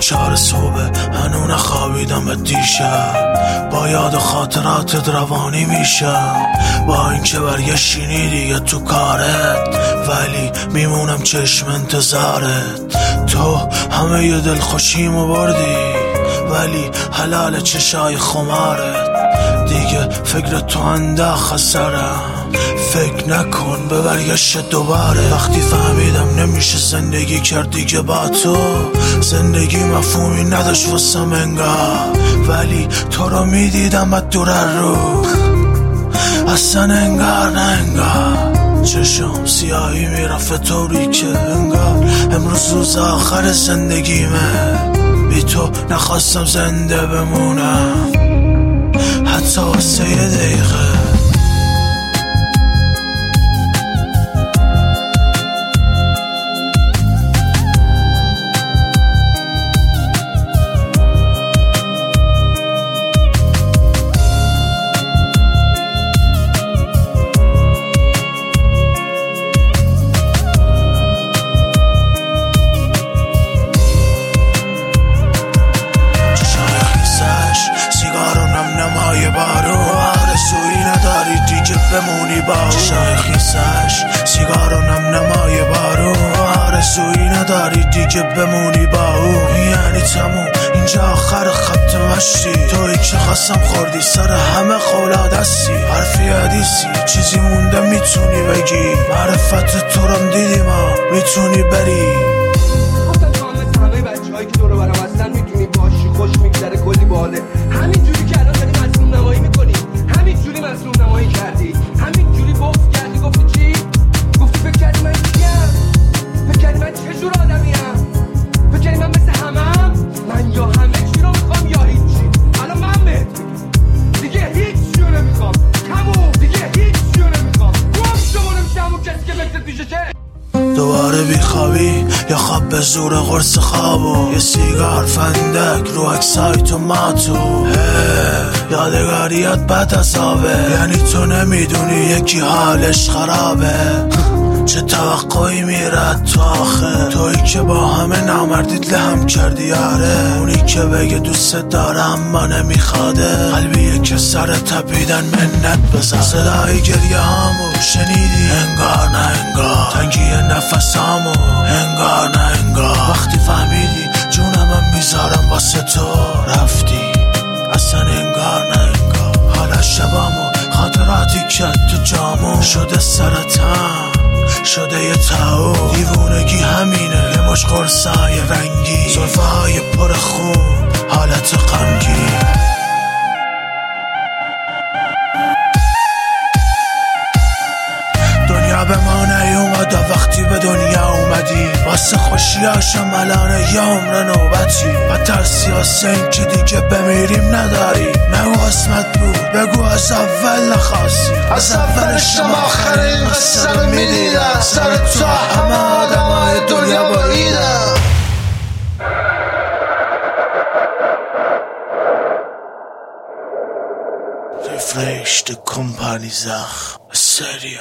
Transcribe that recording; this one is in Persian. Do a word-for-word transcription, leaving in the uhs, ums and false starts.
چهار صبح هنو نخوابیدم به دیشب، با یاد خاطراتت روانی میشم. با اینکه برگشتینی دیگه تو کارت، ولی میمونم چشم انتظارت. تو همه ی دل خوشیمو بردی، ولی حلال چشای خمارت. دیگه فکر تو انداخت سرم، فکر نکن به برگشت دوباره. وقتی فهمیدم نمیشه زندگی کرد دیگه با تو، زندگی مفهومی نداشت واسم انگار، ولی تو رو میدیدم از دور رو، اصلا انگار نه انگار. چشم سیاهی میرفت طوری که انگار امروز روز آخر زندگیمه. بی تو نخواستم زنده بمونم حتی واسه یه دقیقه. بمونی با چشای خیسش، سیگار و نم نمای بارو. آرزویی نداری دیگه بمونی با او، یعنی تموم اینجا آخر خط مشتی. تویی که خواستم خوردی سر همه خولا دستی، حرفی حدیثی چیزی مونده میتونی بگی. معرفت تو رو دیدی ما میتونی بری. گفتم تو هم مثل همه بچه هایی که دور برم هستن میتونی باشی، خوش میگذره کلی باله. همین جوری که الان داری مظلوم نمایی میکنی، همین جوری مظلوم نمایی کردی، همین جوری بغض کردی. گفتی چی؟ گفتی فکر کردی من کیم؟ فکر کردی من چه جور آدمیم؟ فکر کردی من مثل همم؟ من یا همه چی رو میخوام یا هیچی. الان من بهت میگم دیگه هیچ چی رو نمیخوام، تموم. دیگه هیچ چی رو نمیخوام. گم شو نمیشه همون کسی که مثل پیشه چه. دوباره بیخوابی یا خواب به زور قرص خوابو، یه سیگار فندک رو عکسای تو ماتو. یادگاریات بد عذابه، یعنی تو نمیدونی یکی حالش خرابه. چه توقعی میرد تو آخر، تویی که با همه نامردید لهم کردی یاره. اونی که بگه دوست دارم اما نمیخواده، قلبیه که سر تپیدن منت بزن. صدای گریه هامو شنیدی؟ انگار نه انگار. تنگی نفسامو انگار نه انگار. وقتی فهمیدی جونم هم میذارم واسه تو، رفتی اصلا انگار نه انگار. حالا شبامو خاطراتی که تو جامو شده سرطان، شده یه تاو. دیوونگی همینه، یه مش قرصای رنگی، زلفه های پر خون، حالت غمگین. دنیا به ما نیومد وقتی به دنیا اومدی، واسه خوشیاشم الان یه عمر نوبتی. و ترسی واسه این که دیگه بمیریم نداری. نگو قسمت بود بگو از اول نخواستی، از اولش هم آخر این قصه رو میدیدم. سر تو همه آدمای دنیا باییدم. Refresh the company زخم سریع